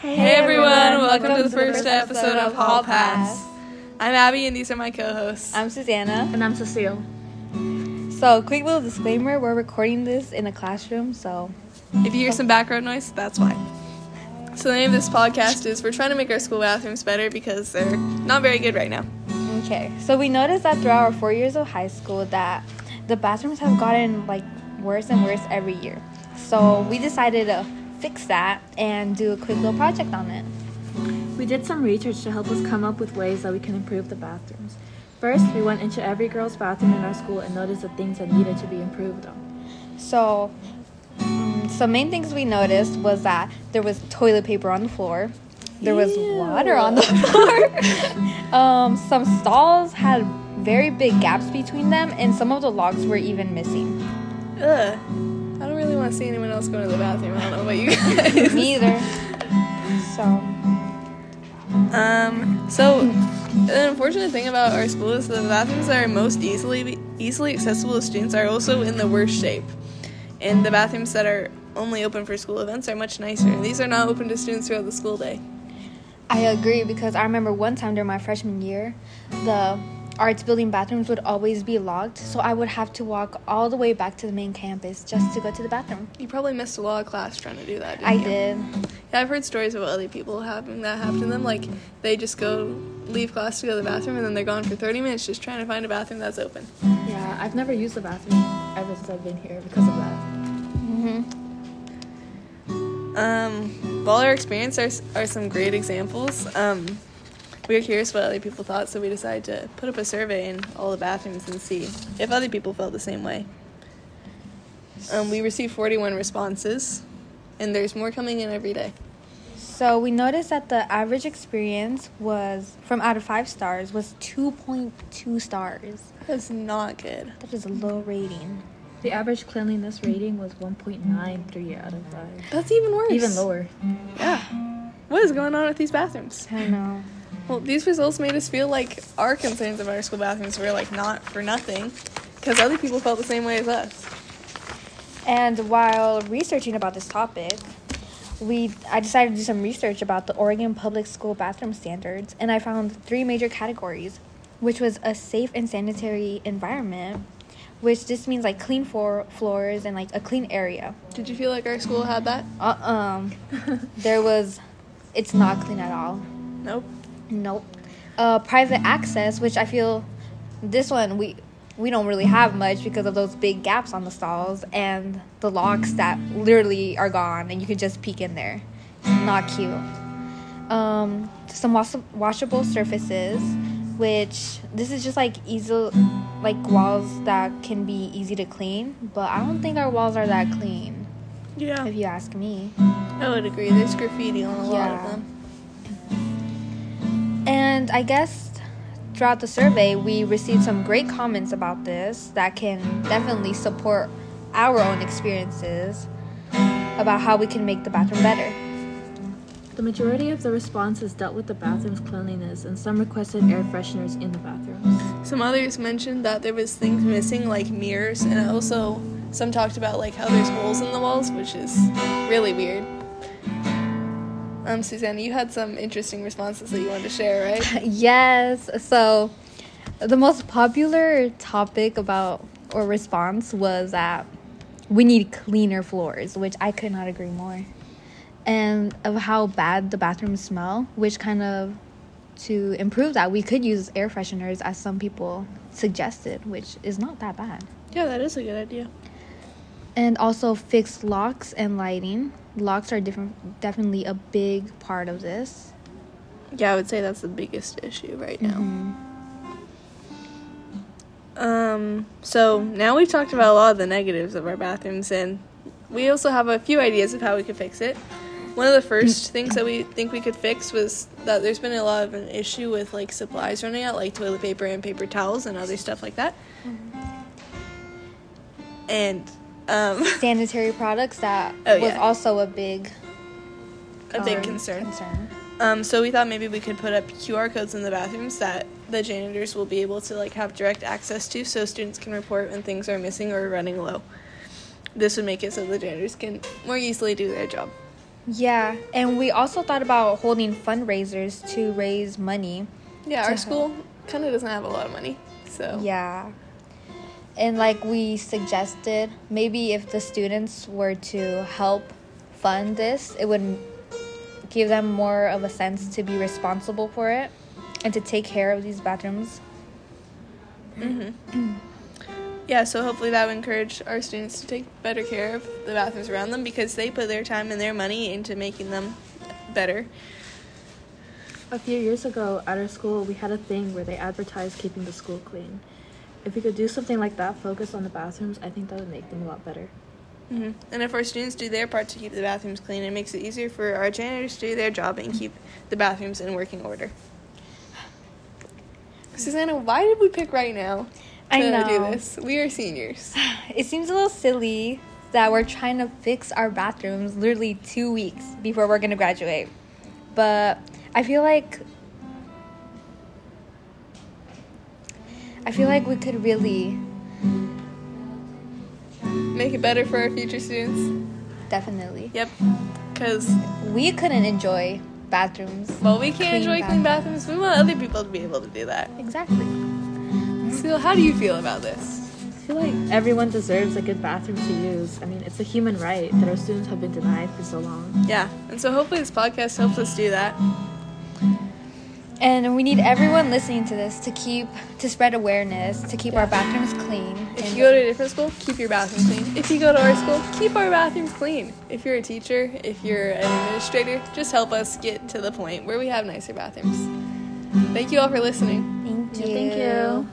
Hey everyone, welcome to the first episode of Hall Pass. I'm Abby and these are my co-hosts. I'm Susanna. And I'm Cecile. So, quick little disclaimer, we're recording this in a classroom, so... If you hear some background noise, that's why. So the name of this podcast is We're Trying to Make Our School Bathrooms Better because they're not very good right now. Okay, so we noticed that throughout our 4 years of high school that the bathrooms have gotten, worse and worse every year. So we decided to fix that and do a quick little project on it. We did some research to help us come up with ways that we can improve the bathrooms. First, we went into every girl's bathroom in our school and noticed the things that needed to be improved on. So, some main things we noticed was that there was toilet paper on the floor. There was water on the floor. Some stalls had very big gaps between them, and some of the logs were even missing. Ugh. I don't really want to see anyone else go to the bathroom. I don't know about you guys. Me either. So the unfortunate thing about our school is the bathrooms that are most easily accessible to students are also in the worst shape. And the bathrooms that are only open for school events are much nicer. And these are not open to students throughout the school day. I agree, because I remember one time during my freshman year, the arts building bathrooms would always be locked, so I would have to walk all the way back to the main campus just to go to the bathroom. You probably missed a lot of class trying to do that, didn't I you? did. Yeah, I've heard stories about other people having that happen to them. Like, they just leave class to go to the bathroom, and then they're gone for 30 minutes just trying to find a bathroom that's open. Yeah, I've never used the bathroom ever since I've been here because of that. While our experience are some great examples, we were curious what other people thought, so we decided to put up a survey in all the bathrooms and see if other people felt the same way. We received 41 responses, and there's more coming in every day. So we noticed that the average experience was, from out of 5 stars, was 2.2 stars. That's not good. That is a low rating. The average cleanliness rating was 1.93 out of 5. That's even worse. Even lower. Yeah. What is going on with these bathrooms? I know. Well, these results made us feel like our concerns about our school bathrooms were, not for nothing, because other people felt the same way as us. And while researching about this topic, I decided to do some research about the Oregon Public School bathroom standards, and I found 3 major categories, which was a safe and sanitary environment, which just means clean floors and a clean area. Did you feel like our school had that? It's not clean at all. Nope. Private access, which I feel this one we don't really have much because of those big gaps on the stalls and the locks that literally are gone and you can just peek in there. Not cute. Some washable surfaces, which this is just easy, walls that can be easy to clean, but I don't think our walls are that clean. Yeah. If you ask me. I would agree. There's graffiti on a lot of them. And I guess throughout the survey, we received some great comments about this that can definitely support our own experiences about how we can make the bathroom better. The majority of the responses dealt with the bathroom's cleanliness, and some requested air fresheners in the bathrooms. Some others mentioned that there was things missing, like mirrors, and also some talked about how there's holes in the walls, which is really weird. Susanna, you had some interesting responses that you wanted to share, right? Yes. So the most popular topic or response was that we need cleaner floors, which I could not agree more. And of how bad the bathrooms smell, which to improve that, we could use air fresheners, as some people suggested, which is not that bad. Yeah, that is a good idea. And also fixed locks and lighting. Locks are definitely a big part of this. Yeah, I would say that's the biggest issue right now. So now we've talked about a lot of the negatives of our bathrooms, and we also have a few ideas of how we could fix it. One of the first things that we think we could fix was that there's been a lot of an issue with supplies running out, like toilet paper and paper towels and other stuff like that. And sanitary products, that was also a big concern. So we thought maybe we could put up QR codes in the bathrooms that the janitors will be able to have direct access to, so students can report when things are missing or running low. This would make it so the janitors can more easily do their job. Yeah, and we also thought about holding fundraisers to raise money. Yeah, our school kind of doesn't have a lot of money, so. Yeah. And like we suggested, maybe if the students were to help fund this, it would give them more of a sense to be responsible for it and to take care of these bathrooms. Mm-hmm. Yeah, so hopefully that would encourage our students to take better care of the bathrooms around them because they put their time and their money into making them better. A few years ago at our school, we had a thing where they advertised keeping the school clean. If we could do something like that, focus on the bathrooms, I think that would make them a lot better. Mm-hmm. And if our students do their part to keep the bathrooms clean, it makes it easier for our janitors to do their job and keep the bathrooms in working order. Susanna, why did we pick right now to do this? We are seniors. It seems a little silly that we're trying to fix our bathrooms literally 2 weeks before we're going to graduate. But I feel like we could really make it better for our future students. Definitely. Yep. Because we couldn't enjoy bathrooms. Well, we can't enjoy clean bathrooms. We want other people to be able to do that. Exactly. So, how do you feel about this? I feel like everyone deserves a good bathroom to use. I mean, it's a human right that our students have been denied for so long. Yeah, and so hopefully this podcast helps us do that. And we need everyone listening to this to spread awareness, to keep our bathrooms clean. If you go to a different school, keep your bathroom clean. If you go to our school, keep our bathrooms clean. If you're a teacher, if you're an administrator, just help us get to the point where we have nicer bathrooms. Thank you all for listening. Thank you. Thank you.